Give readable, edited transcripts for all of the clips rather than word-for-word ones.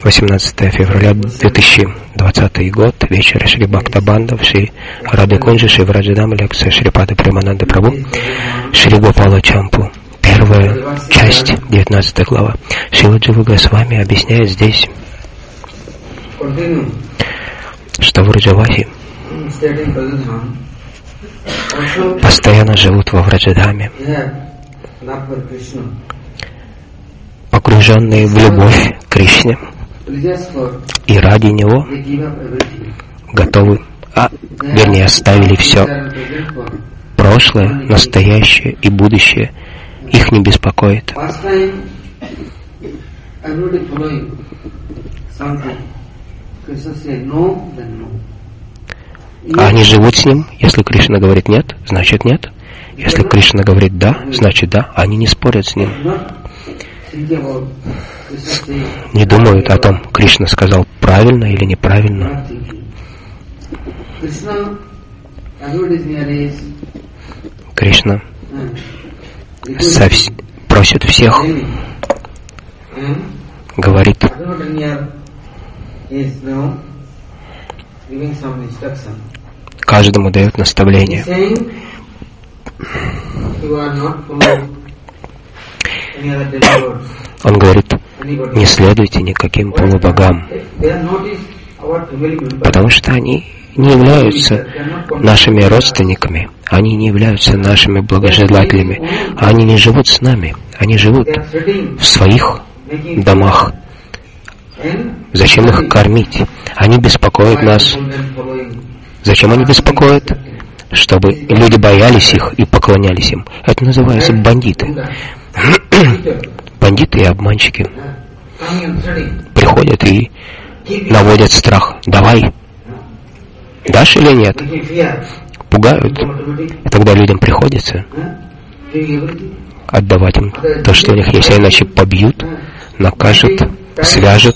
18 февраля 2020 год, вечер Шри Бхактабандав, Шри Радхакунджи, Шри Враджадам, лекция Шрипады Премананды Прабху, Шри Гопала Чампу. Первая часть, 19 глава. Шрила Джива Госвами объясняет здесь, что Враджаваси постоянно живут во Враджадаме, погруженные в любовь к Кришне, и ради Него готовы, вернее, оставили все. Прошлое, настоящее и будущее их не беспокоит. Они живут с Ним. Если Кришна говорит нет, значит нет. Если Кришна говорит да, значит да. Они не спорят с Ним. Не думают о том, Кришна сказал правильно или неправильно. Кришна просит всех, говорит, каждому дает наставление. Он говорит, не следуйте никаким полубогам, потому что они не являются нашими родственниками, они не являются нашими благожелателями, они не живут с нами, они живут в своих домах. Зачем их кормить? Они беспокоят нас. Зачем они беспокоят? Чтобы люди боялись их и поклонялись им. Это называется бандиты. Бандиты и обманщики приходят и наводят страх. Давай. Дашь или нет? Пугают. И тогда людям приходится отдавать им то, что у них есть, а иначе побьют, накажут, свяжут.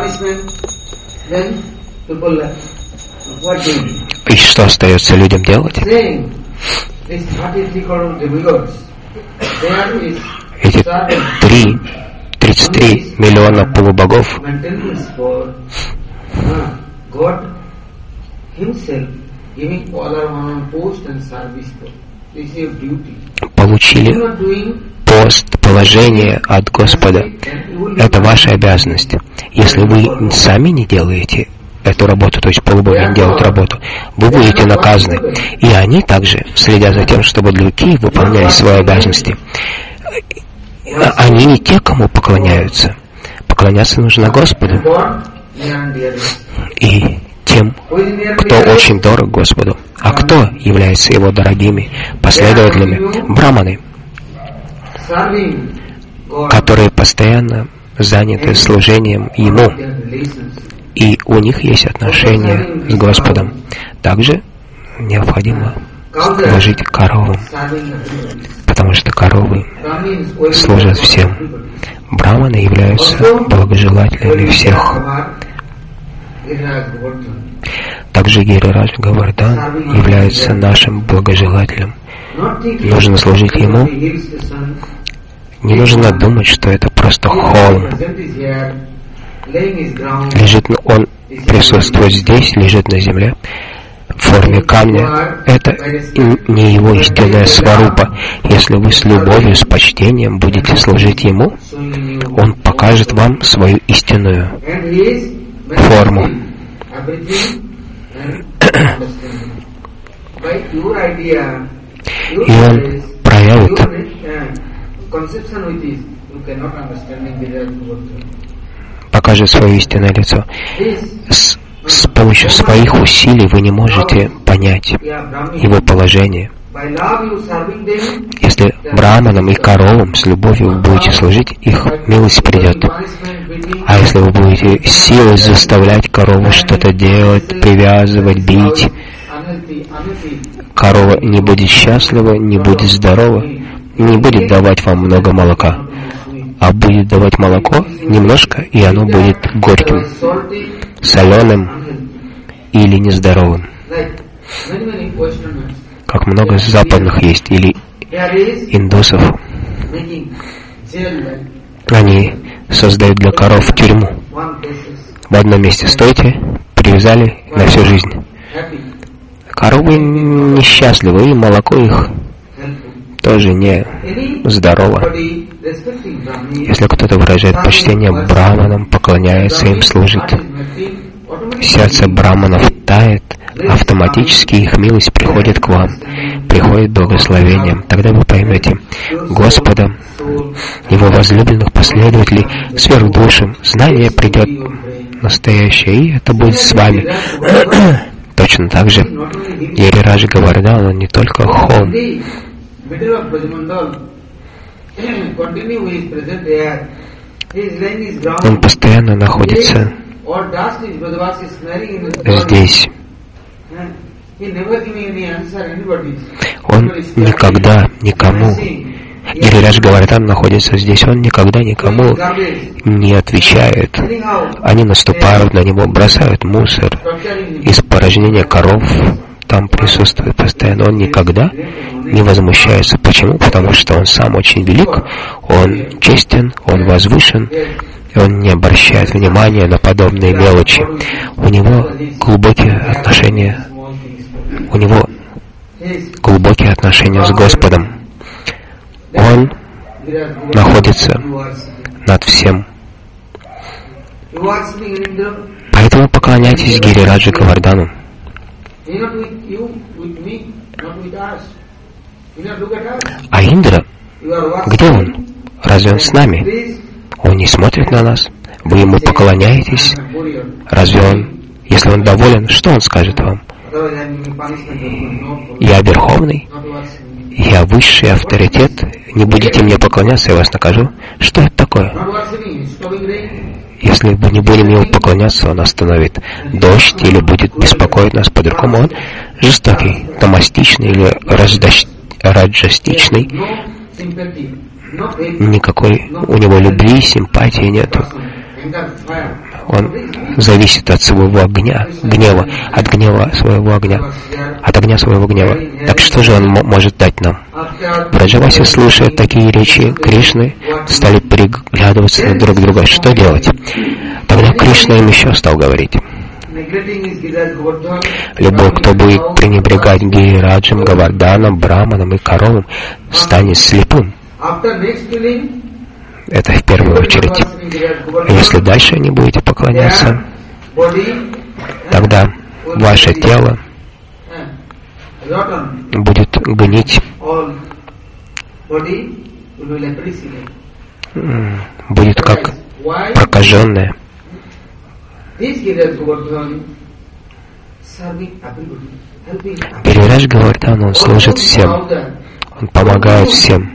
И что остается людям делать? Эти 33 миллиона полубогов получили пост, положение от Господа. Это ваша обязанность. Если вы сами не делаете эту работу, то есть полубоги не делают работу, вы будете наказаны. И они также следят за тем, чтобы другие выполняли свои обязанности. Они не те, кому поклоняются. Поклоняться нужно Господу. И тем, кто очень дорог Господу. А кто является Его дорогими последователями? Браманы, которые постоянно заняты служением Ему. И у них есть отношения с Господом. Также необходимо служить коровам, потому что коровы служат всем. Браманы являются благожелателями всех. Также Гирирадж Говардан является нашим благожелателем. Нужно служить Ему. Не нужно думать, что это просто холм. Он присутствует здесь, лежит на земле в форме камня. Это не Его истинная сварупа. Если вы с любовью, с почтением будете служить Ему, Он покажет вам свою истинную форму. И Он проявит покажет свое истинное лицо. С помощью своих усилий вы не можете понять Его положение. Если браманам и коровам с любовью вы будете служить, их милость придет. А если вы будете силой заставлять корову что-то делать, привязывать, бить, корова не будет счастлива, не будет здорова, не будет давать вам много молока, а будет давать молоко немножко, и оно будет горьким, соленым или нездоровым. Как много западных есть, или индусов. Они создают для коров тюрьму. в одном месте стойте, привязали на всю жизнь. Коровы несчастливы, и молоко их тоже не здорово. Если кто-то выражает почтение браманам, поклоняется им, служит, сердце браманов тает, автоматически их милость приходит к вам, приходит благословением. Тогда вы поймете Господа, Его возлюбленных последователей, сверхдушим. Знание придет настоящее, и это будет с вами. Точно так же Гирираджа Говардхан, он не только хом. Он постоянно находится здесь. Он никогда никому, Гирираджа Говардхан находится здесь, он никогда никому не отвечает. Они наступают на него, бросают мусор, испорожнение коров там присутствует постоянно. Он никогда не возмущается. Почему? Потому что он сам очень велик, он честен, он возвышен, и он не обращает внимания на подобные мелочи. У него глубокие отношения с Господом. Он находится над всем. Поэтому поклоняйтесь Гирираджа Говардхану. А Индра, где он? Разве он с нами? Он не смотрит на нас. Вы ему поклоняетесь. Разве он, если он доволен, что он скажет вам? Я верховный, я высший авторитет, не будете мне поклоняться, я вас накажу. Что это такое? Если мы не будем ему поклоняться, он остановит дождь или будет беспокоить нас по-другому. Он жестокий, томастичный или раджастичный. Никакой у него любви, симпатии нету. Он зависит от своего гнева, от огня своего гнева. Так что же он может дать нам? Браджаваси, слушая такие речи Кришны, стали переглядываться на друг друга. Что делать? Тогда Кришна им еще стал говорить. Любой, кто будет пренебрегать Гирираджем, Говардханом, Браманом и коровам, станет слепым. Это в первую очередь. Если дальше не будете поклоняться, тогда ваше тело будет гнить, будет как прокаженное. Гирираджа Говардхан, он служит всем, он помогает всем.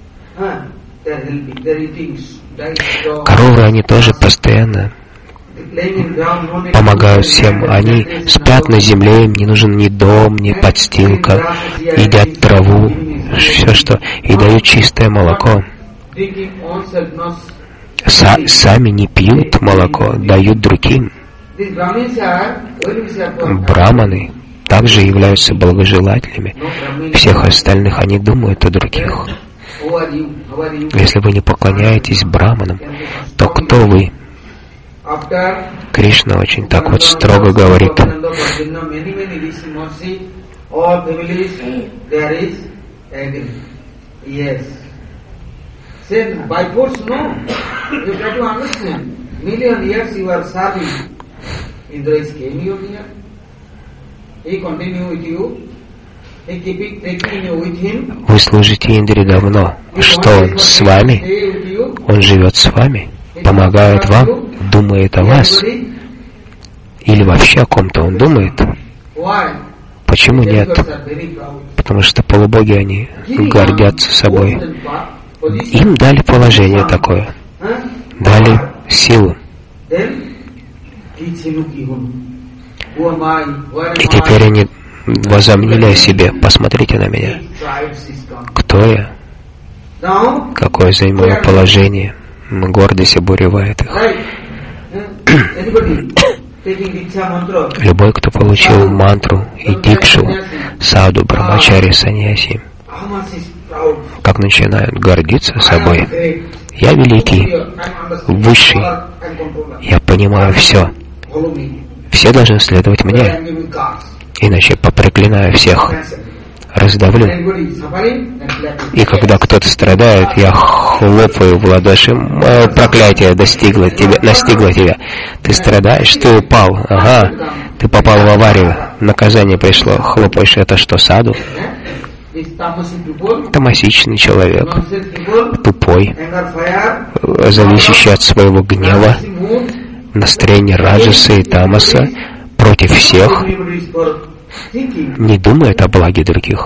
Коровы, они тоже постоянно помогают всем. Они спят на земле, им не нужен ни дом, ни подстилка, едят траву, все что, и дают чистое молоко. Сами не пьют молоко, дают другим. Браманы также являются благожелателями всех остальных, они думают о других. Если вы не поклоняетесь браманам, то кто вы? Кришна очень так вот строго говорит. Вы служите Индре давно. Что он с вами? Он живет с вами, помогает вам, думает о вас. Или вообще о ком-то он думает? Почему нет? Потому что полубоги, они гордятся собой. Им дали положение такое, дали силу. И теперь они возомнили о себе. Посмотрите на меня. Кто я? Какое займу положение? Гордость обуревает их. Любой, кто получил мантру и дикшу, саду, брамачари, саньяси, как начинают гордиться собой. Я великий, высший, я понимаю все. Все должны следовать мне, иначе попроклинаю всех, раздавлю. И когда кто-то страдает, я хлопаю в ладоши. Мое проклятие настигло тебя. Ты страдаешь, ты упал. Ага, ты попал в аварию. Наказание пришло. Хлопаешь, это что, саду? Тамасичный человек, тупой, зависящий от своего гнева, настроение раджаса и тамаса против всех, не думает о благе других.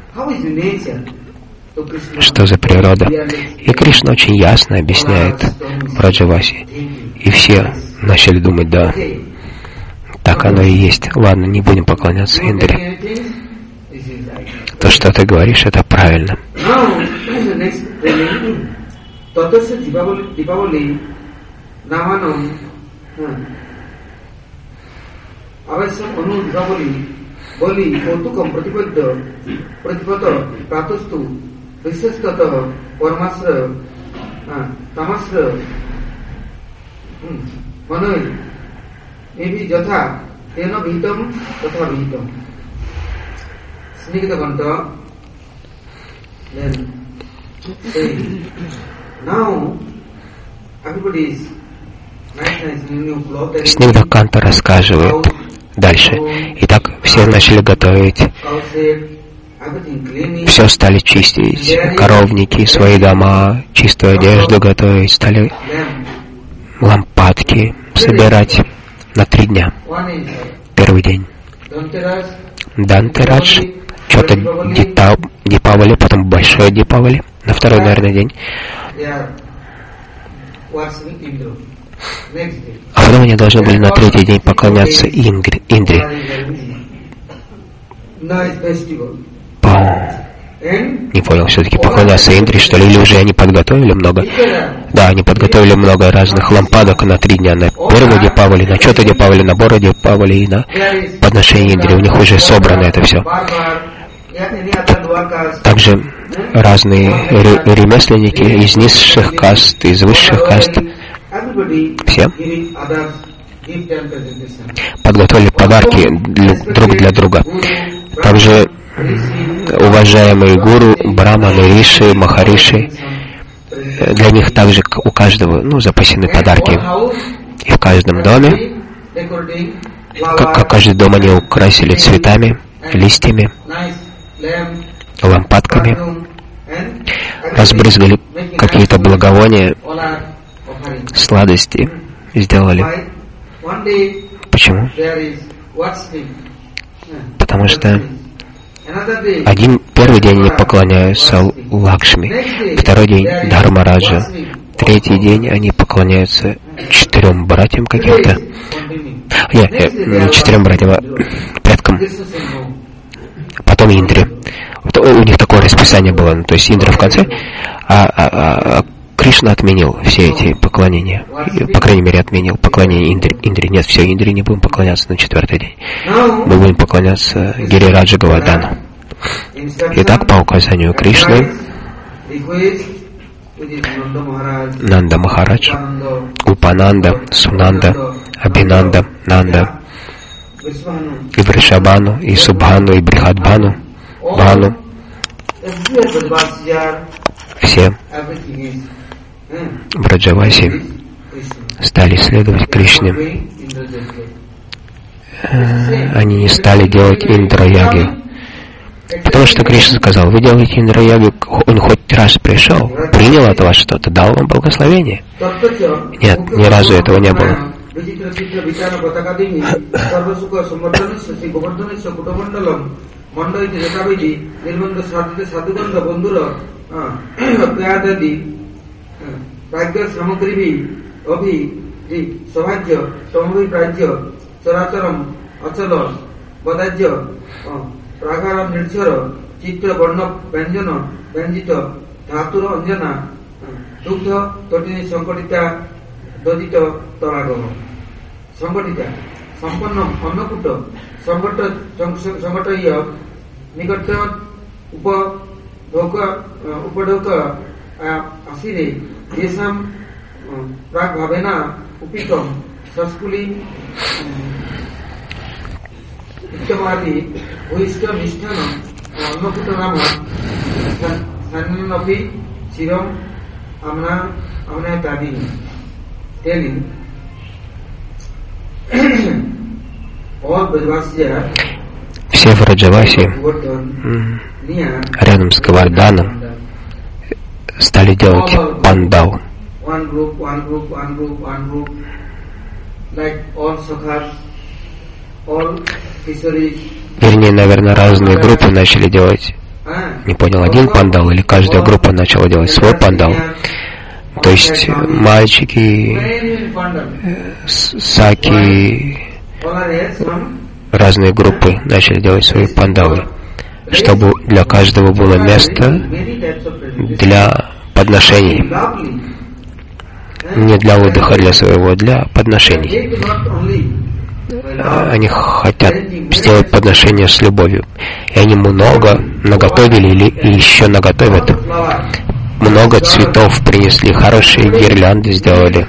Что за природа? И Кришна очень ясно объясняет Браджаваси. И все начали думать, да, так оно и есть. Ладно, не будем поклоняться Индре. То, что ты говоришь, это правильно. Снигдхаканта рассказывает дальше. Итак, все начали готовить, все стали чистить, коровники, свои дома, чистую одежду готовить, стали лампадки собирать на 3 дня. Первый день Дантерадж, что-то Дипавали, потом большой Дипавали, на второй, наверное, день. А потом они должны были на 3-й день поклоняться Индре. Не понял, все-таки поклоняться Индре, что ли, или уже они подготовили много? Да, они подготовили много разных лампадок на 3 дня. На первый Дипавали, на Чота Дипавали, на Бора Дипавали и на подношение Индре. У них уже собрано это все. Также разные ремесленники из низших каст, из высших каст, все подготовили подарки друг для друга. Также уважаемые гуру, браманы, риши, махариши, для них также у каждого запасены подарки. И в каждом доме, как каждый дом они украсили цветами, листьями, лампадками, разбрызгали какие-то благовония, сладости сделали. Почему? Потому что первый день они поклоняются Лакшми, второй день Дхармараджа, 3-й день они поклоняются 4 братьям каким-то. Не 4 братьям, а предкам. Потом Индре. У них такое расписание было, то есть Индра в конце, а Кришна отменил все эти поклонения. По крайней мере, отменил поклонение Индре. Нет, все, Индре не будем поклоняться на 4-й день. Мы будем поклоняться Гирираджа Говардану. Итак, по указанию Кришны, Нанда Махарадж, Упананда, Сунанда, Абхинанда, Нанда, и Вришабану, и Субхану, и Брихадбану, Бхану, все Браджаваси стали следовать Кришне. Они не стали делать Индра-ягью. Потому что Кришна сказал: вы делаете Индра-ягью, он хоть раз пришел, принял от вас что-то, дал вам благословение. Нет, ни разу этого не было. Pragaram Nirchara, Chitra Varna Banjana, Banjita, Dhatura Anjana, Dukta, Totini Sankatita, Dodita, Taragama. Sankatita, Sampanam, Annakuta, Sankataya, Nikata, Upadoka, Asire, Все в Раджавасе, рядом с Говарданом, стали делать пандал. Вернее, наверное, разные группы начали делать. Не понял, один пандал или каждая группа начала делать свой пандал. То есть мальчики, саки, разные группы начали делать свои пандалы, чтобы для каждого было место для подношений. Не для отдыха, для своего, для подношений. Они хотят сделать подношения с любовью. И они много наготовили или еще наготовят. Много цветов принесли, хорошие гирлянды сделали.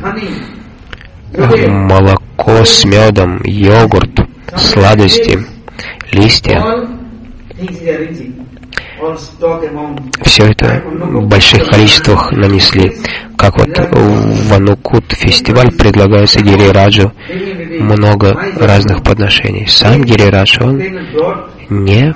Молоко с медом, йогурт, сладости, листья. Все это в больших количествах нанесли. Как вот в Анукут фестиваль предлагается Гирираджу много разных подношений. Сам Гирирадж, он не...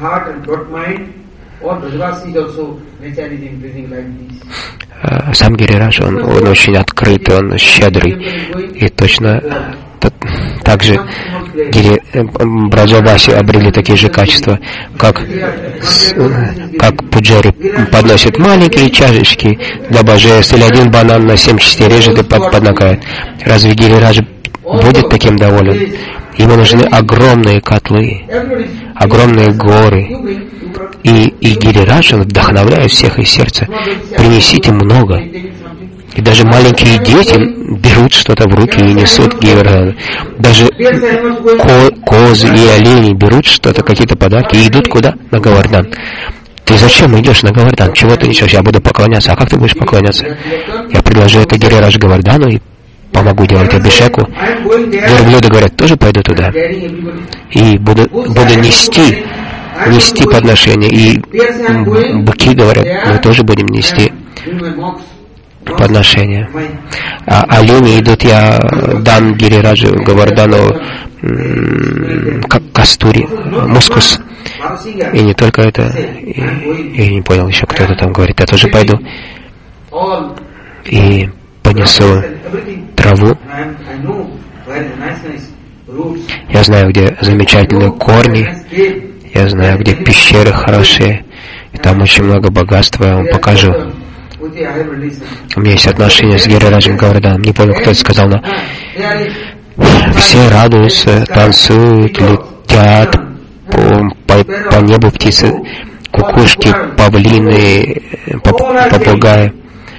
Сам Гирирадж, он очень открытый, он щедрый. И точно так же Браджаваси обрели такие же качества, как пуджари подносят маленькие чашечки для божеств, или один банан на 7 частей режет и поднакает. Разве Гирирадж будет таким доволен? Ему нужны огромные котлы, огромные горы. И Гирирадж, он вдохновляет всех из сердца. Принесите много. И даже маленькие дети берут что-то в руки и несут Гирирадж. Даже козы и олени берут что-то, какие-то подарки, и идут куда? На Говардан. Ты зачем идешь на Говардан? Чего ты несешь? Я буду поклоняться. А как ты будешь поклоняться? Я предложу это Гирирадж Говардану и помогу делать абишеку. Верблюды говорят, тоже пойду туда. И буду нести подношения. И быки говорят, мы тоже будем нести подношения. А олени идут, я дам Гирираджу Говардану кастури, мускус. И не только это, я не понял еще, кто это там говорит, я тоже пойду и понесу траву. Я знаю, где замечательные корни, я знаю, где пещеры хорошие, и там очень много богатства, я вам покажу. У меня есть отношения с Гирираджем Говарданом, не помню, кто это сказал, но все радуются, танцуют, летят по небу птицы, кукушки, павлины, попугаи,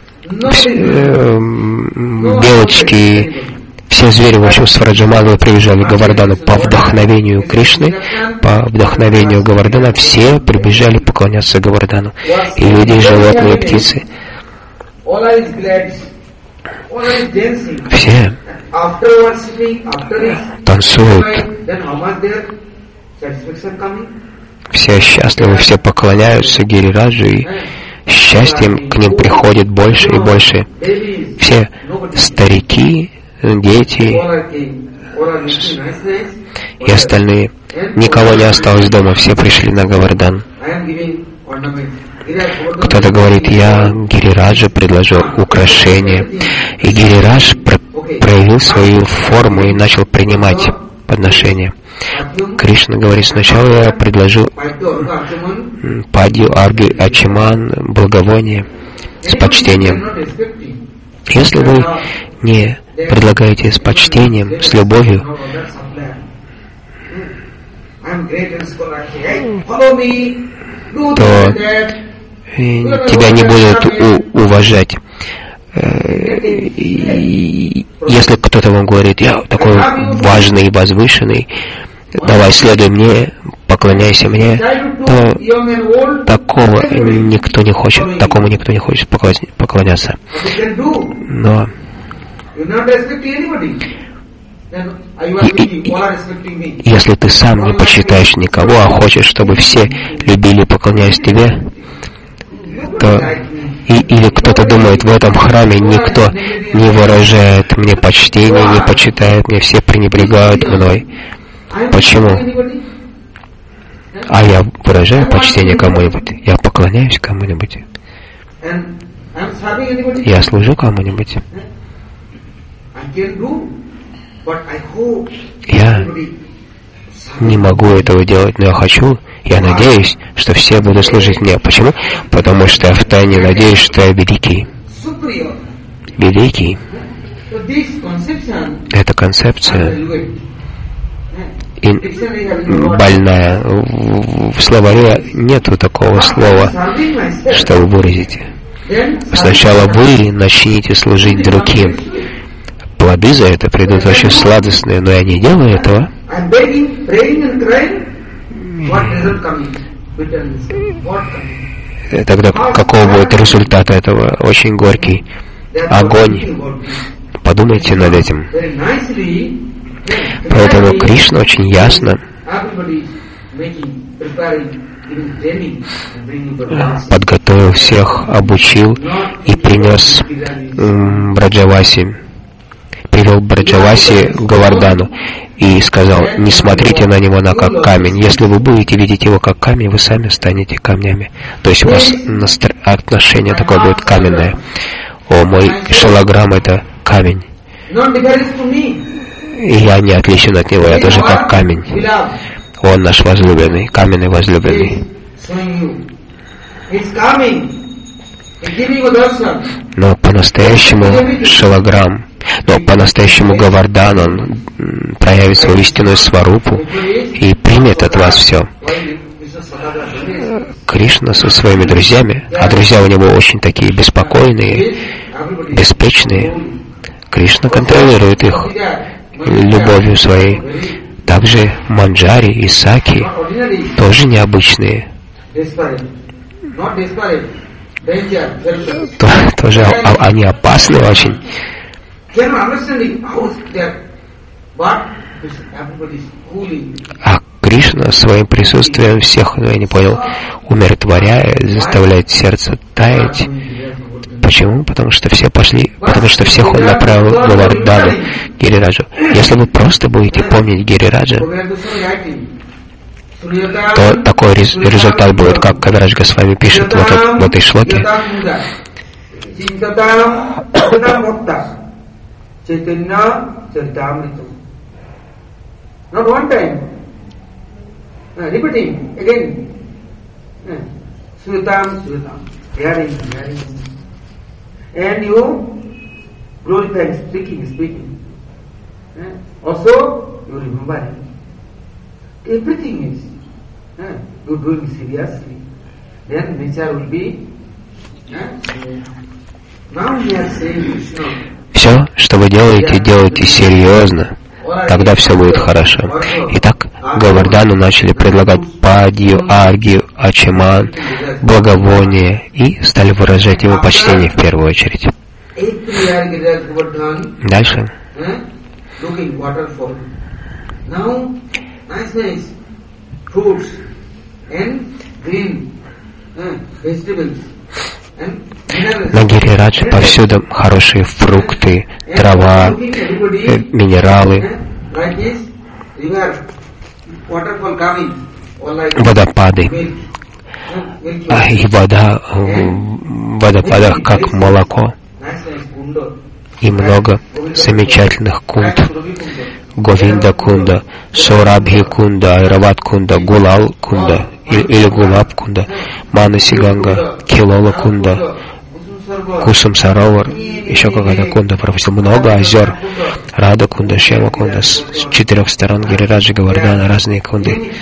белочки, все звери, в общем, с Враджамалой прибежали к Говардану по вдохновению Кришны, по вдохновению Говардана, все прибежали поклоняться Говардану. И люди, и животные, и птицы. Все танцуют. Все счастливы, все поклоняются Гирираджу, и счастьем к ним приходит больше и больше. Все старики, дети и остальные. Никого не осталось дома, все пришли на Говардан. Кто-то говорит, я Гирираджу предложил украшение. И Гирирадж проявил свою форму и начал принимать подношения. Кришна говорит, сначала я предложу падью, арги, ачиман, благовоние с почтением. Если вы не предлагаете с почтением, с любовью, то тебя не будут уважать. Если кто-то вам говорит, я такой важный и возвышенный, давай следуй мне, поклоняйся мне, то такому никто не хочет поклоняться. Но если ты сам не почитаешь никого, а хочешь, чтобы все любили и поклонялись тебе, то или кто-то думает, в этом храме никто не выражает мне почтения, не почитает меня, все пренебрегают мной. Почему? А я выражаю почтение кому-нибудь, я поклоняюсь кому-нибудь, я служу кому-нибудь. Я не могу этого делать, но я хочу, я надеюсь, что все будут служить мне. Почему? Потому что я втайне надеюсь, что я великий. Эта концепция больная. В словаре нету такого слова, чтобы выразить. Сначала вы начните служить другим. Плоды за это придут очень сладостные, но я не делаю этого. Тогда какого будет результат этого? Очень горький огонь. Подумайте над этим. Поэтому Кришна очень ясно подготовил всех, обучил и принес Браджаваси, привел Браджаваси к Говардану и сказал: не смотрите на него как камень. Если вы будете видеть его как камень, вы сами станете камнями. То есть у вас отношение такое будет каменное. О, мой шилограмм — это камень. И я не отличен от него, я тоже как камень. Он наш возлюбленный, каменный возлюбленный. Но по-настоящему шилограмм, но по-настоящему Говардан, он проявит свою истинную сварупу и примет от вас все. Кришна со своими друзьями, а друзья у него очень такие беспокойные, беспечные. Кришна контролирует их любовью своей. Также Манджари и Саки тоже необычные. Тоже они опасны очень. А Кришна своим присутствием всех, я не понял, умиротворяет, заставляет сердце таять. Почему? Потому что все пошли, потому что всех он направил к Говардану, Гирираджу. Если вы просто будете помнить Гирираджа, то такой результат будет, как Кавирадж Госвами пишет в этой шлоке. And you glorify speaking. Also, you remember him. Everything is you doing seriously. Then nature will be. Now we are saying Krishna. Все, что вы делаете, делайте серьезно. Тогда все будет хорошо. Итак, Говардану начали предлагать падью, аргию, ачаман, благовоние и стали выражать его почтение в первую очередь. Дальше. На Гирирадж повсюду хорошие фрукты, трава, минералы, водопады. И вода в водопадах как молоко. И много замечательных кунд. Говинда кунда, Сорабхи кунда, Айрават кунда, Гулал кунда или Гулаб кунда, Манаси Ганга, Килола кунда, Кусам Саровар, еще какая-то кунда пропустил. Много озер. Рада кунда, Шьяма кунда, с 4 сторон Гирираджа Говардана, разные кунды.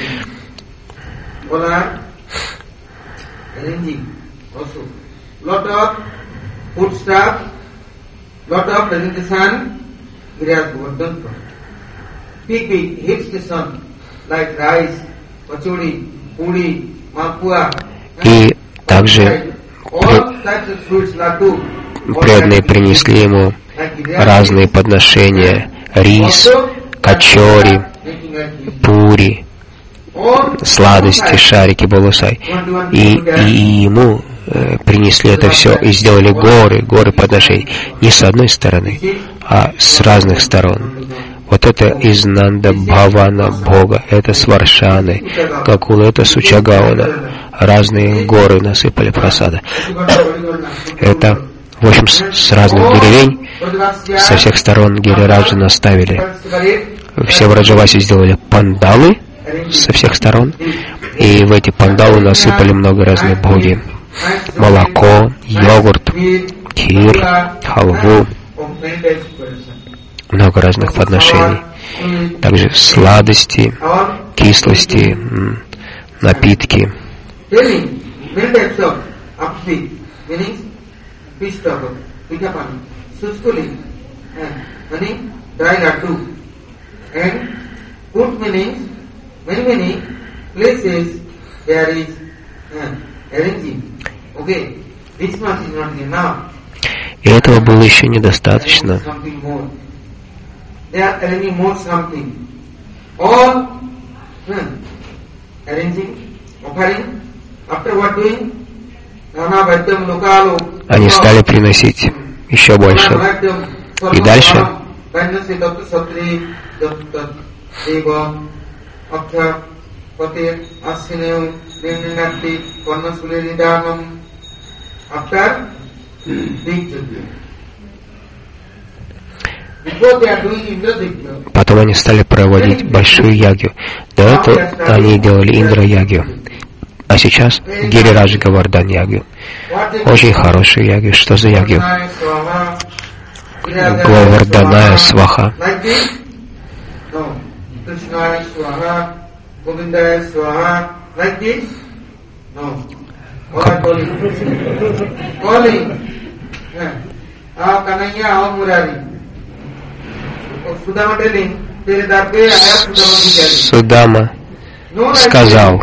И также преданные принесли ему разные подношения, рис, качори, пури, сладости, шарики, балусай. И ему принесли это все и сделали горы подношений. Не с одной стороны, а с разных сторон. Вот это из Нанда Бхавана Бога, это с Варшаны, Гакула, это с Учагауна. Разные горы насыпали прасада. Это, в общем, с разных деревень, со всех сторон Гирираджа наставили. Все Враджаваси сделали пандалы со всех сторон, и в эти пандалы насыпали много разных бхоги. Молоко, йогурт, кир, халву, много разных подношений. Также сладости, кислости, напитки. И этого было еще недостаточно. Они стали приносить еще больше. И дальше потом они стали проводить большую ягью. До этого они делали Индра-ягью. А сейчас Гирираджа Говардан ягью. Очень хорошую ягью. Что за ягью? Говарданая сваха. Судама сказал: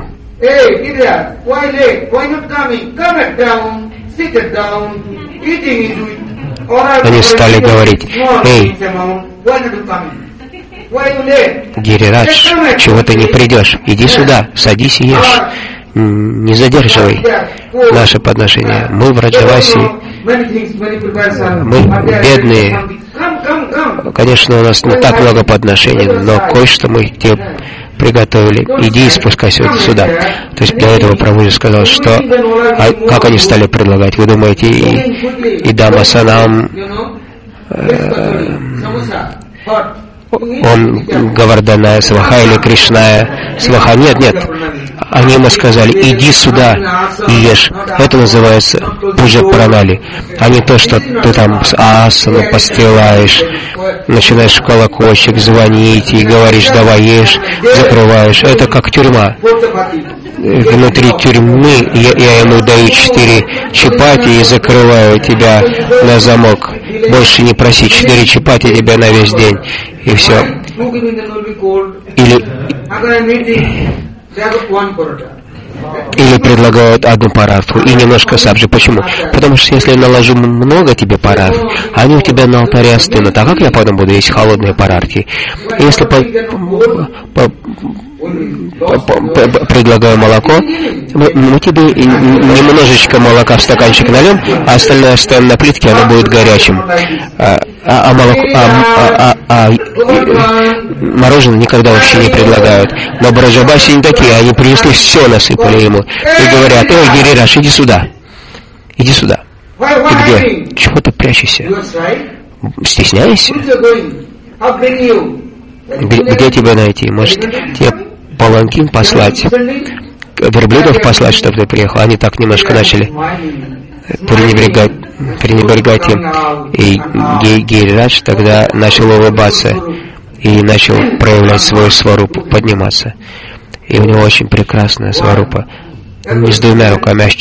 они стали говорить: эй, Гирирадж, чего ты не придешь? Иди сюда, садись и ешь. Не задерживай наше подношение. Мы в Раджаваси, мы бедные. Конечно, у нас не так много подношений, но кое-что мы тебе приготовили. Иди и спускайся сюда. То есть для этого Прабхуджи сказал, что... как они стали предлагать? Вы думаете, и Дамасанам... он Говарданая сваха или Кришная сваха? Нет. Они ему сказали: иди сюда и ешь. Это называется пуджа пранали, а не то, что ты там с асану постилаешь, начинаешь в колокольчик звонить и говоришь: давай ешь, закрываешь. Это как тюрьма. Внутри тюрьмы я ему даю 4 чапати и закрываю тебя на замок. Больше не проси, 4 чапати тебе на весь день. И все. Или предлагают одну парафу и немножко сабджи. Почему? Потому что если я наложу много тебе параф, они у тебя на алтаре остынут. А как я потом буду есть холодные парарки? Если предлагаю молоко, мы тебе немножечко молока в стаканчик нальем, а остальное оставим на плитке, оно будет горячим. Мороженое никогда вообще не предлагают. Но Браджабаси не такие, они принесли все, насыпали ему. И говорят: эй, Гирирадж, иди сюда. Иди сюда. Ты где? Чего ты прячешься? Стесняешься? Где тебя найти? Может, тебе паланкин послать? Верблюдов послать, чтобы ты приехал? Они так немножко начали пренебрегать им. И Гирирадж тогда начал улыбаться и начал проявлять свою сварупу, подниматься. И у него очень прекрасная сварупа. Не с 2 руками, а с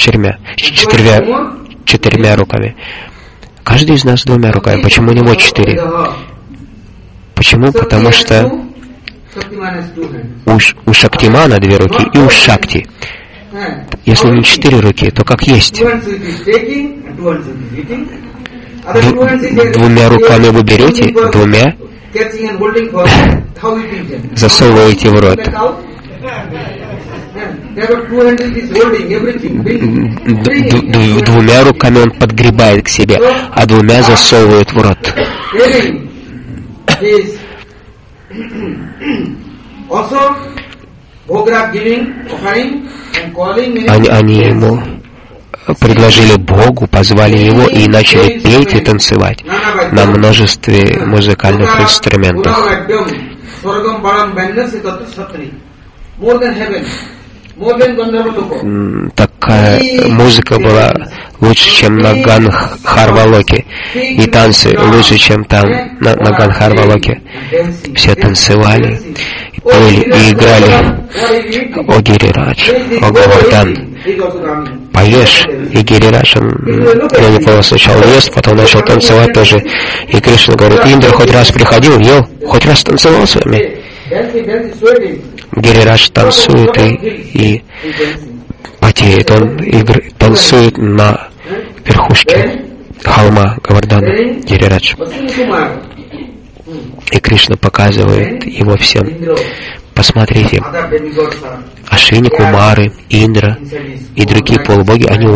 4 руками. Каждый из нас с 2 руками. Почему у него 4? Почему? Потому что у Шактимана 2 руки и у Шакти. Если не 4 руки, то как есть. Двумя руками вы берете, двумя засовываете в рот. Двумя руками он подгребает к себе, а двумя засовывает в рот. Они ему предложили Богу, позвали его и начали петь и танцевать на множестве музыкальных инструментов. Такая музыка была лучше, чем на Ганхарвалоке, и танцы лучше, чем там на Ганхарвалоке. Все танцевали, и пели, и играли. О Гирирадж, о Говардан, поешь. И Гирирадж, я не понял, сначала ест, потом начал танцевать тоже. И Кришна говорит: Индра хоть раз приходил, ел, хоть раз танцевал с вами. Гирирадж танцует и потеет. Он танцует на верхушке холма Говардана, Гирирадж. И Кришна показывает его всем. Посмотрите, Ашвини Кумары, Индра и другие полубоги, они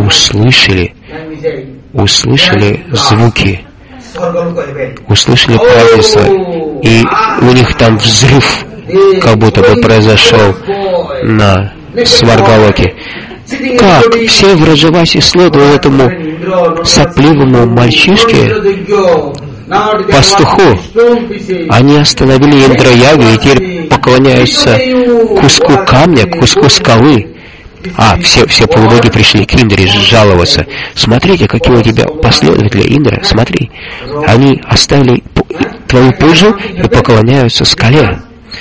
услышали звуки, услышали празднество, и у них там взрыв как будто бы произошел на Сваргалоке. Как все в Раджавасе следуют этому сопливому мальчишке, пастуху. Они остановили Индра-ягу и теперь поклоняются куску камня, куску скалы. Все полубоги пришли к Индре жаловаться. Смотрите, какие у тебя последователи, Индра, смотри. Они оставили твою пуджу и поклоняются скале.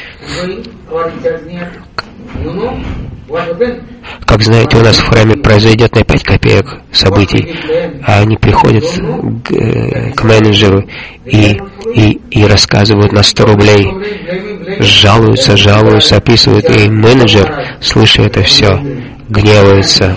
Как знаете, у нас в храме произойдет на 5 копеек событий, а они приходят к менеджеру и рассказывают на 100 рублей, жалуются, описывают, и менеджер, слыша это все, гневается.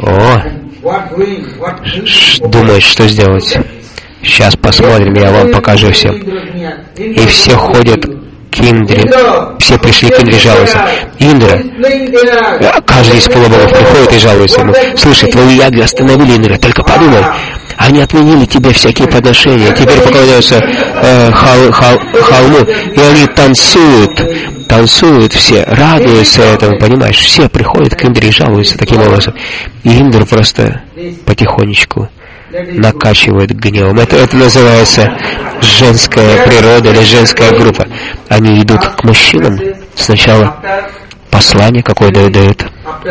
Думает, что сделать. Сейчас посмотрим, я вам покажу всем. И все ходят к Индре. Все пришли к Индре жаловаться. Индра, каждый из полубогов приходит и жалуется ему: слушай, твою ягу остановили, Индра, только подумай. Они отменили тебе всякие подношения, теперь поклоняются холму, и они танцуют все, радуются этому, понимаешь? Все приходят к Индре и жалуются таким образом. И Индра просто потихонечку накачивает гневом. Это называется женская природа или женская группа. Они идут к мужчинам. Сначала послание какое-то дают.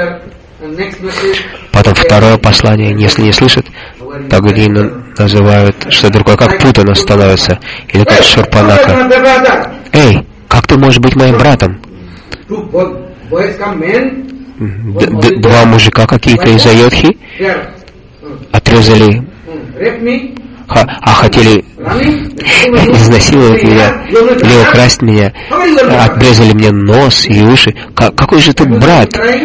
Потом второе послание, если не слышат, так они называют что-то другое, как Путана становится, или как Шурпанака. Эй, как ты можешь быть моим братом? Два мужика какие-то из Айодхи отрезали, хотели изнасиловать меня, или украсть меня, отрезали мне нос и уши. Какой же ты брат,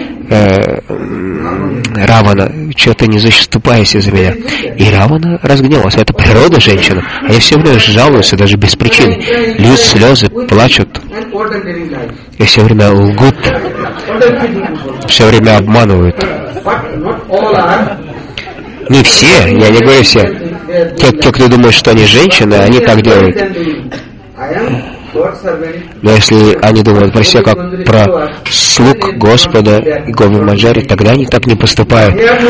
Равана, что ты не заступаешься за меня? И Равана разгневался. Это природа женщины. Они все время жалуются, даже без причины. Льют слезы, плачут. И все время лгут. Все время обманывают. Не все, я не говорю все. Те, кто думает, что они женщины, они так делают. Но если они думают про себя как про слуг Господа и Гови Манджари, тогда они так не поступают.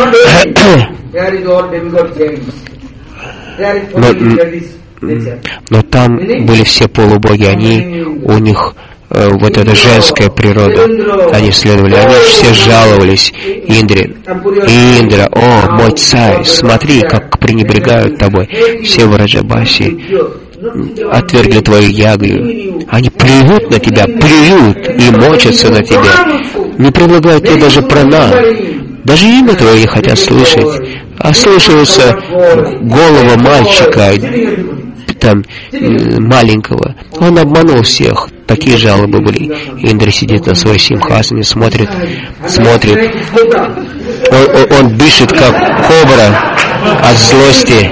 Но там были все полубоги, у них вот эта женская природа, они следовали, они все жаловались Индре. Индра, о, мой царь, смотри, как пренебрегают тобой все в Раджабасе, отвергли твою ягу, они плюют на тебя, плюют и мочатся на тебя, не предлагают тебе даже пранам, даже имя твое не хотят слышать, а слышится голова мальчика, там, маленького, он обманул всех. Такие жалобы были. Индра сидит на своей симхасане, смотрит Он дышит, как кобра от злости.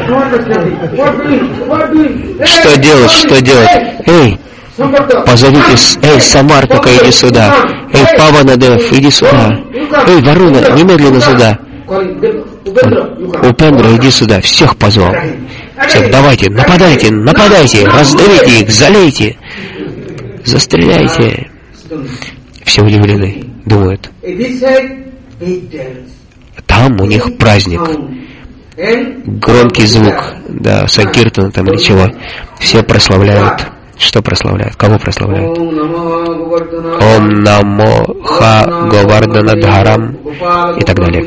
Что делать, что делать? Эй, позовите, эй, Самартака, иди сюда. Эй, Паванадев, иди сюда. Эй, Варуна, немедленно сюда. Упендра, иди сюда. Всех позвал. Всех, давайте, нападайте, нападайте, раздавите их, залейте, застреляйте. Все удивлены, думают. Там у них праздник. Громкий звук, да, Санкиртана там или чего. Все прославляют. Что прославляют? Кого прославляют? Ом намо ха говардhanadharam и так далее.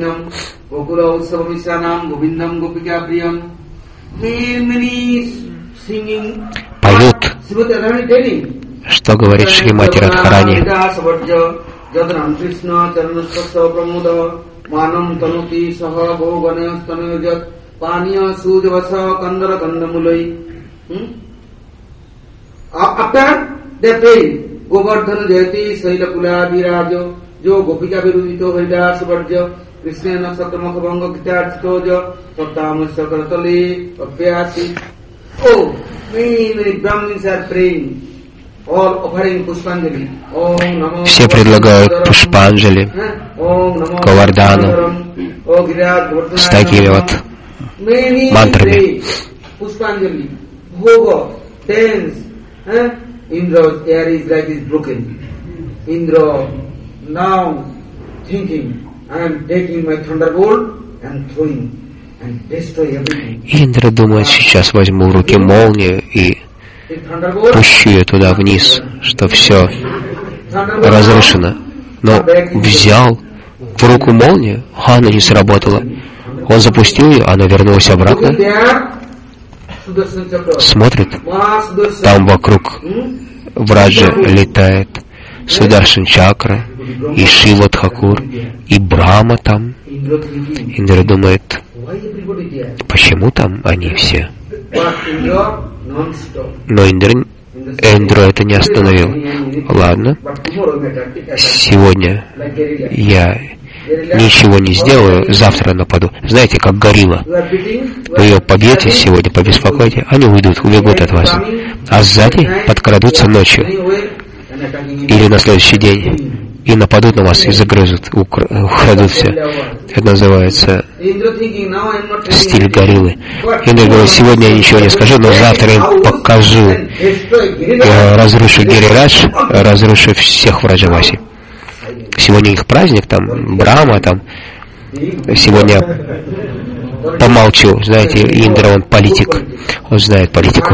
Поют, что говорит Шримати Радхарани. Манам танути саха богане станоят пания судваса кандара кандамулai. After they pray, Govardhana Jayati Saila Kula Virajo, Jo Gopika Virudito Hridas Varjo, Krishna Naksatramaka Banga Kitarstojo, Tatama Sakaratali, Abhyasi. Oh, many Brahmins are praying. Все предлагают пушпанджали, Говардхану с такими вот мантрами. Индра думает, сейчас возьму в руки молнию и пущу ее туда вниз, что все разрушено. Но взял в руку молнию, она не сработала. Он запустил ее, она вернулась обратно. Смотрит, там вокруг Враджа летает Сударшан Чакра, и Шива Тхакур, и Брахма там. Индра думает, почему там они все? Но Индру это не остановил. Ладно, сегодня я ничего не сделаю, завтра нападу. Знаете, как горилла. Вы ее побьете сегодня, побеспокойте, они уйдут, убегут от вас. А сзади подкрадутся ночью или на следующий день и нападут на вас и загрызут, украдут все. Это называется стиль гориллы. Индра говорит, сегодня я ничего не скажу, но завтра им покажу. Я разрушу Гирирадж, разрушу всех Враджаваси. Сегодня их праздник, там Брахма, там. Сегодня помолчу. Знаете, Индра, он политик. Он знает политику.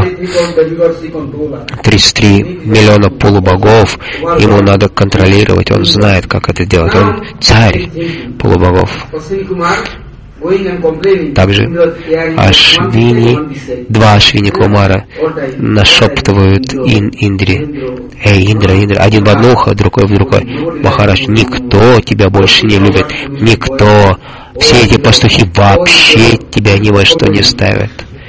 33 миллиона полубогов. Ему надо контролировать. Он знает, как это делать. Он царь полубогов. Также два Ашвини Кумара нашептывают Индре. Эй, Индра, один в одно ухо, другой в другое. Махарадж, никто тебя больше не любит. Никто. Все эти пастухи вообще тебя ни во что не ставят.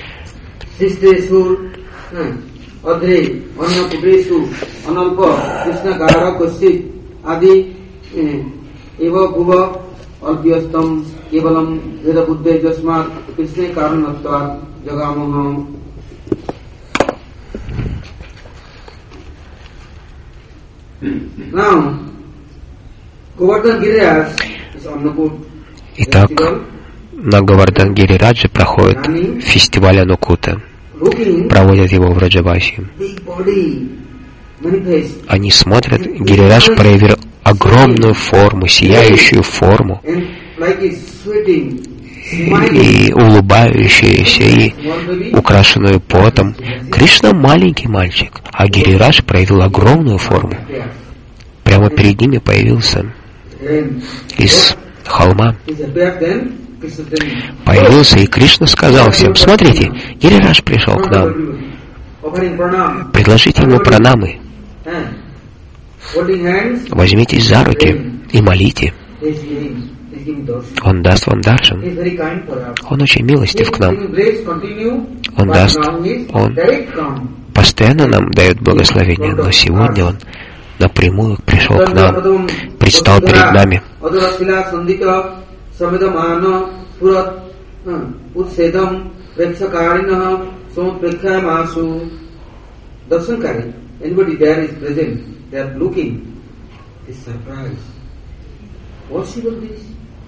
Kevalam Veda Buddha Jasmat Krishna Karanatvat Jagamoham. Now, Govardhan Giriraj is on the boat. Итак, на Говардхан Гирирадже проходит фестиваль Анукута. Проводят его в Враджаваси. Они смотрят, Гирирадж проявил огромную форму, сияющую форму, и улыбающуюся, и украшенную потом. Кришна маленький мальчик, а Гирирадж проявил огромную форму. Прямо перед ними появился из холма. Появился, и Кришна сказал всем, смотрите, Гирирадж пришел к нам. Предложите ему пранамы. Возьмитесь за руки и молите. Он даст вам даршан. Он очень милостив к нам. Он постоянно нам дает благословение, но сегодня Он напрямую пришел к нам, предстал перед нами. samedamana purat utsedam prekshakarina somprekhamasu darsankari. Anybody there is present, they are looking, is surprised. Possible this?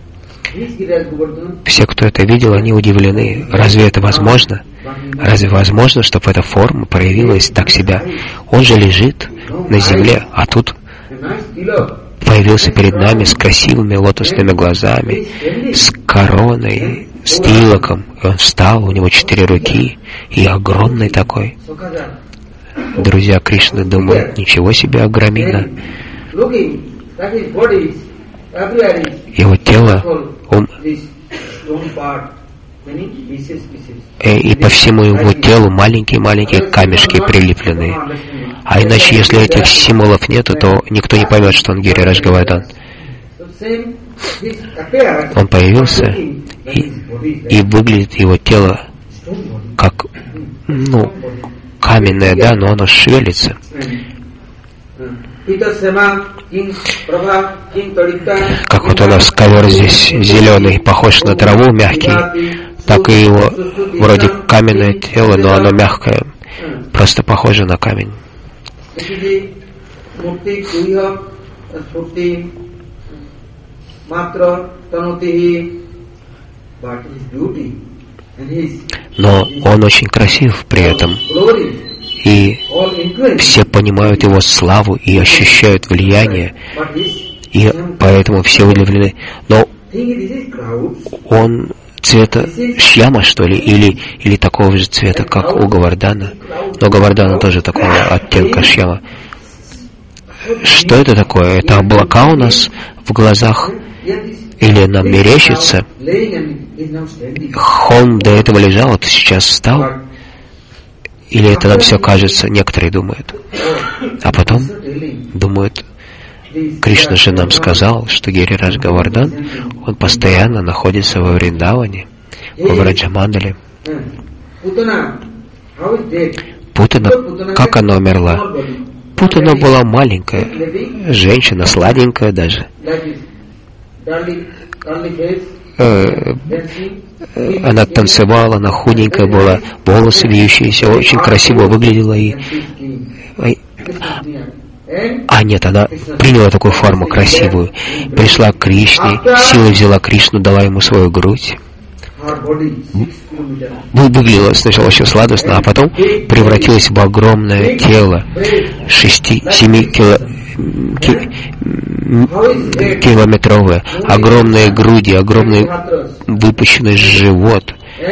Все, кто это видел, они удивлены. Разве это возможно? Разве возможно, чтобы эта форма проявилась так себя? Он же лежит на земле, а тут появился перед нами с красивыми лотосными глазами, с короной, с тилоком. И он встал, у него 4 руки, и огромный такой. Друзья Кришны думают, ничего себе огромина. Его тело, и по всему его телу маленькие-маленькие камешки прилеплены. А иначе, если этих символов нету, то никто не поймет, что он Гирирадж Говардхан. Он появился, и выглядит его тело как, каменное, да, но оно шевелится. Как вот у нас ковер здесь зеленый, похож на траву, мягкий, так и его вроде каменное тело, но оно мягкое, просто похоже на камень. Но он очень красив при этом. И все понимают его славу и ощущают влияние, и поэтому все удивлены. Но он цвета шьяма, что ли, или такого же цвета, как у Говардхана. Но Говардхана тоже такого оттенка шьяма. Что это такое? Это облака у нас в глазах? Или нам мерещится? Холм до этого лежал, вот сейчас встал? Или это нам все кажется, некоторые думают. А потом думают, Кришна же нам сказал, что Гирирадж Говардхан, он постоянно находится во Вриндаване, во Враджамандале. Путана, как она умерла? Путана была маленькая, женщина, сладенькая даже. Она танцевала, она худенькая была, волосы вьющиеся, очень красиво выглядела. Нет, она приняла такую форму красивую. Пришла к Кришне, силой взяла Кришну, дала ему свою грудь. Выглядела сначала очень сладостно, а потом превратилась в огромное тело, 6-7 километровое, огромные груди, огромный выпущенный живот,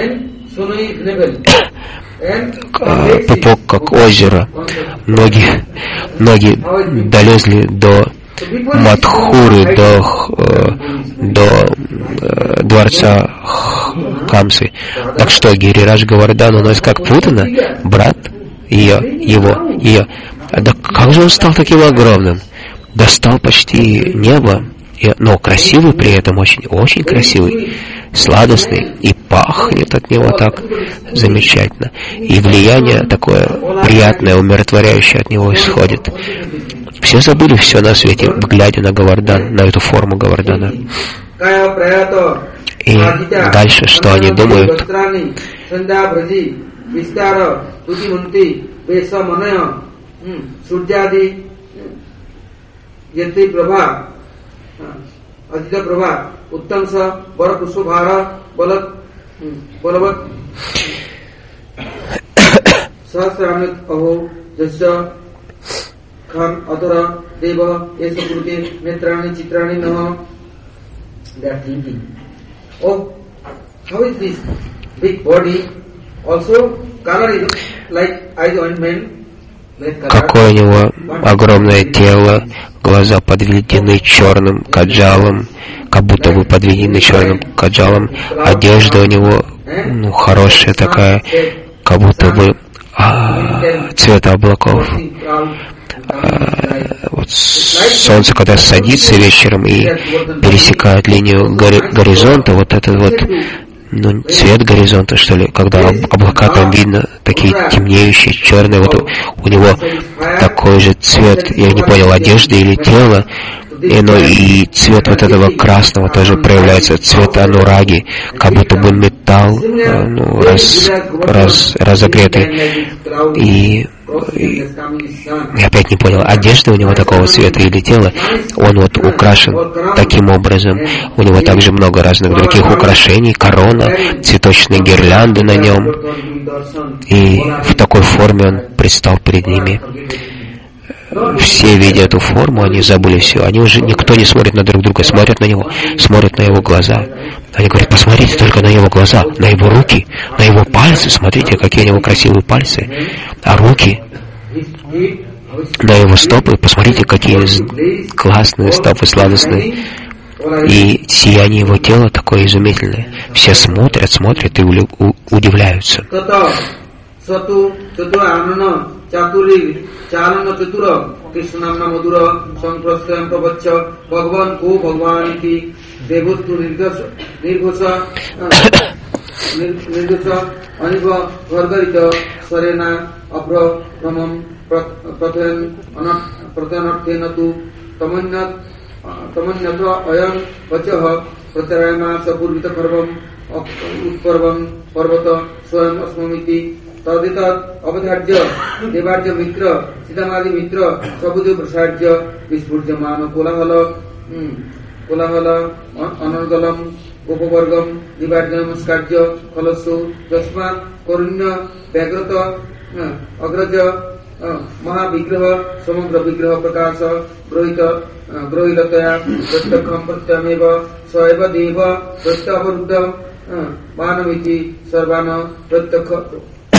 пупок как озеро, ноги долезли до Мадхуры, до дворца Камсы. Так что Гирирадж Говардхан у нас как Путана, брат ее. Да как же он стал таким огромным? Достал почти небо, но красивый при этом, очень красивый, сладостный, и пахнет от него так замечательно. И влияние такое приятное, умиротворяющее от него исходит. Все забыли все на свете, глядя на Говардхан, на эту форму Говардхана. И дальше, что они думают? They are thinking, oh, how is this big body? Also, color is like eye ointment. Какое у него огромное тело, глаза подведены черным каджалом, как будто бы подведены черным каджалом, одежда у него, хорошая такая, как будто бы цвета облаков. Вот солнце, когда садится вечером и пересекает линию горизонта, вот этот вот, цвет горизонта, что ли, когда облака там видно, такие темнеющие, черные, вот у него такой же цвет, я не понял, одежды или тела, Но и цвет вот этого красного тоже проявляется, цвет анураги, как будто бы металл разогретый. И я опять не понял, одежда у него такого цвета или тело, он вот украшен таким образом. У него также много разных других украшений, корона, цветочные гирлянды на нем. И в такой форме он предстал перед ними. Все, видя эту форму, они забыли все. Они уже, никто не смотрит на друг друга, смотрят на него, смотрят на его глаза. Они говорят, посмотрите только на его глаза, на его руки, на его пальцы. Смотрите, какие у него красивые пальцы. А руки, на его стопы, посмотрите, какие классные стопы, сладостные. И сияние его тела такое изумительное. Все смотрят, смотрят и удивляются. Chalana Chatura, Krishnamna Madura, Sankrastam Pravacha, Bhagavan Ko Bhagavaniti, Devotu Nirghosa, Aniva Vargarita, Sarena, Abra, Ramam, Prathanathenatu, Tamanyatra, Ayam, Vachaha, Pratarayana, Sapurvita Parvam, Utparvam, Parvata, Swam Asmamiti, Taditat, Abadharja, Devarja Mitra, Siddhamadi Mitra, Sabuja Prasarja, Vispurjamana, Kolahala, Anargalam, Gopavargam, Devarja Maskarja, Kalasu, Jasman, Korunya, Bhagrata, Agraja, Mahavigraha, Samagra Vigraha Prakasa, Grohilataya, Prastakham Pratyameva, Swaiva Deva, Prastavarudam, Manamiti, Sarvana, Pratakha.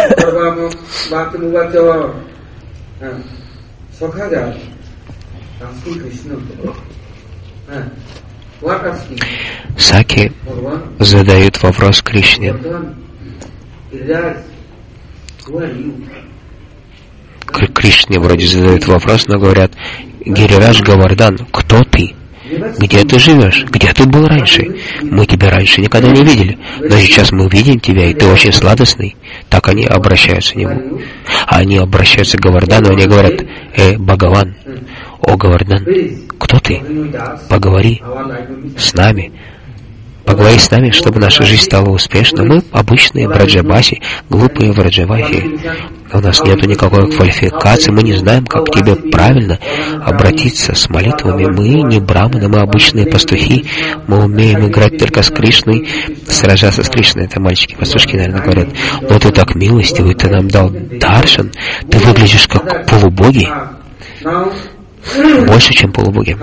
Саки задают вопрос Кришне. Кришне вроде задают вопрос, но говорят, Гирирадж Говардан, кто ты? Где ты живешь? Где ты был раньше? Мы тебя раньше никогда не видели, но сейчас мы видим тебя, и ты очень сладостный. Так они обращаются к нему. Они обращаются к Говардану, они говорят, Бхагаван, о Говардан, кто ты? Поговори с нами. Поговори с нами, чтобы наша жизнь стала успешной. Мы обычные браджабаси, глупые враджавахи. У нас нет никакой квалификации, мы не знаем, как к тебе правильно обратиться с молитвами. Мы не браманы, мы обычные пастухи. Мы умеем играть только с Кришной, сражаться с Кришной. Это мальчики-пастушки, наверное, говорят. Но ты так милостивый, ты нам дал даршан, ты выглядишь как полубоги. Больше, чем полубоги.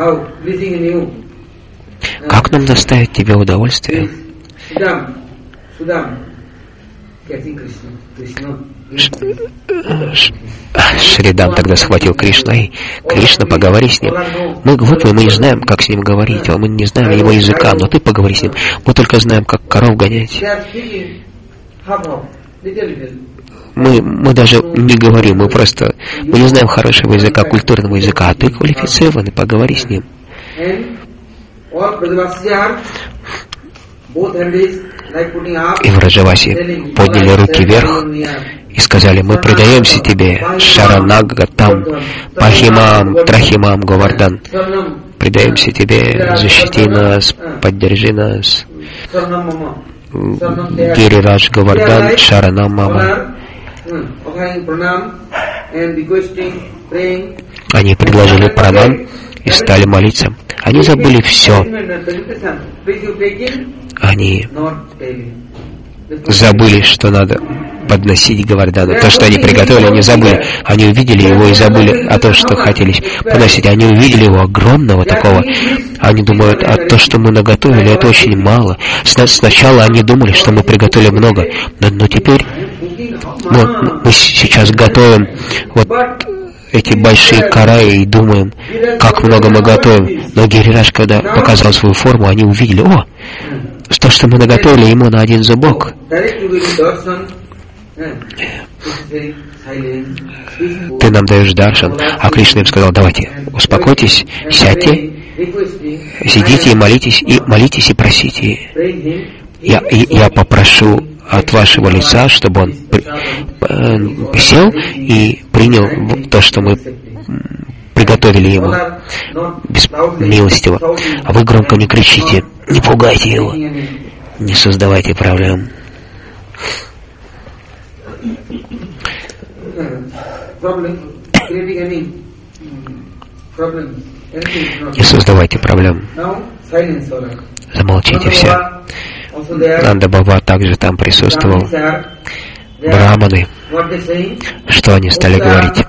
Как нам доставить тебе удовольствие? Шридам тогда схватил Кришну. Кришна, поговори с ним. Мы глупые, мы не знаем, как с ним говорить. Мы не знаем его языка, но ты поговори с ним. Мы только знаем, как коров гонять. Мы даже не говорим, мы не знаем хорошего языка, культурного языка, а ты квалифицированный, поговори с ним. И Враджаваси подняли руки вверх и сказали, мы предаемся тебе, Шаранагатам, Пахимам, Трахимам, Говардан. Предаемся тебе, защити нас, поддержи нас. Гирирадж Говардан, Шаранам Мама. Они предложили пранам и стали молиться. Они забыли все. Они забыли, что надо подносить Говардану. То, что они приготовили, они забыли. Они увидели его и забыли о том, что хотели подносить. Они увидели его огромного такого. Они думают, а то, что мы наготовили, это очень мало. Сначала они думали, что мы приготовили много. Но теперь мы сейчас готовим вот эти большие караи и думаем, как много мы готовим. Но Гирирадж, когда показал свою форму, они увидели, то, что мы наготовили ему на один зубок. Ты нам даешь даршан. А Кришна им сказал, давайте, успокойтесь, сядьте, сидите и молитесь и просите. Я попрошу от вашего лица, чтобы он сел и принял то, что мы приготовили ему милостиво. А вы громко не кричите, не пугайте его, не создавайте проблем. Не создавайте проблем. Замолчите все. Нанда Баба также там присутствовал. Браманы. Что они стали говорить?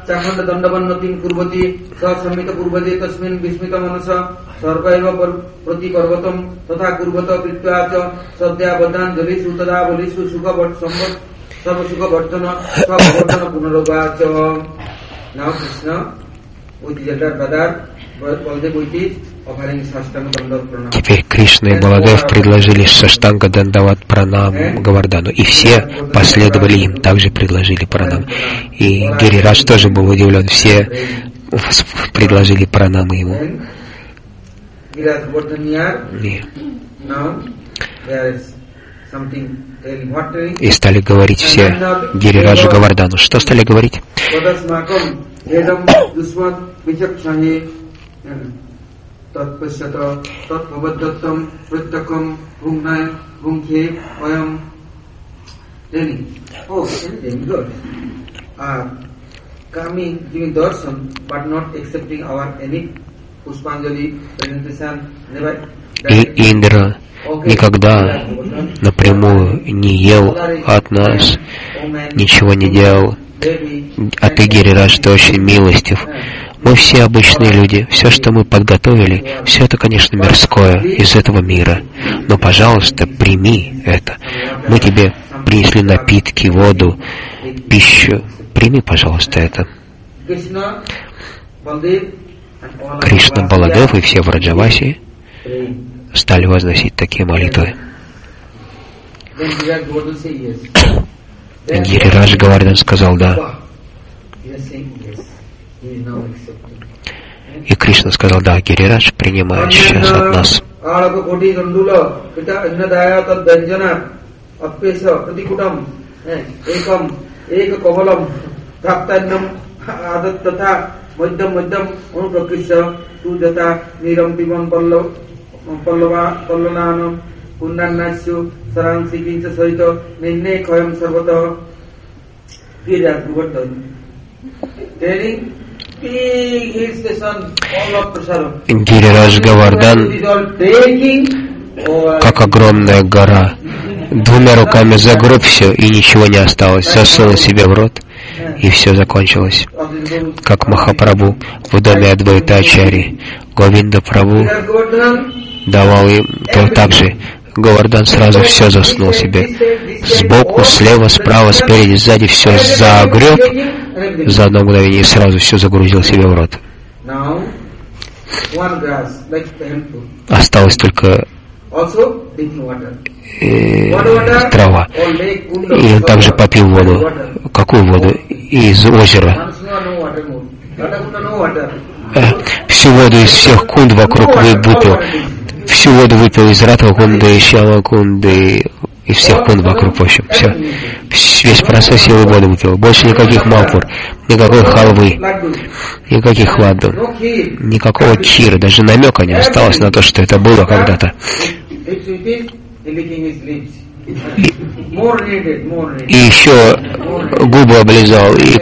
Теперь Кришна и Баладев предложили Саштанга Дандават Пранам Говардану, и все последовали им, также предложили пранам. И Гирирадж тоже был удивлен, все предложили пранамы ему. И стали говорить все Гирираджу Говардану. Что стали говорить? И Индра никогда напрямую не ел от нас, ничего не делал. А ты, Гирирадж, ты очень милостив. Мы все обычные люди. Все, что мы подготовили, все это, конечно, мирское, из этого мира. Но, пожалуйста, прими это. Мы тебе принесли напитки, воду, пищу. Прими, пожалуйста, это. Кришна, Баладев и все Враджаваси стали возносить такие молитвы. Гирирадж Говардан сказал «да». И Кришна сказал «да». Гирирадж принимает сейчас от нас. Гирирадж Говардан, как огромная гора, двумя руками загреб все, и ничего не осталось, засунул себе в рот, и все закончилось. Как Махапрабху в доме Адвайта Ачарьи, Говинда Прабху давал им то так же. Говардан сразу все заснул себе. Сбоку, слева, справа, спереди, сзади все загреб за одно мгновение и сразу все загрузил себе в рот. Осталось только трава. И он также попил воду. Какую воду? Из озера. Всю воду из всех кунд вокруг выпил. Всю воду выпил из Ратха-кунды, Шьяма-кунды, из всех кунд вокруг, в общем, все. Весь процесс его воду выпил. Больше никаких мапур, никакой халвы, никаких ладу, никакого кира, даже намека не осталось на то, что это было когда-то. И еще губы облизал, и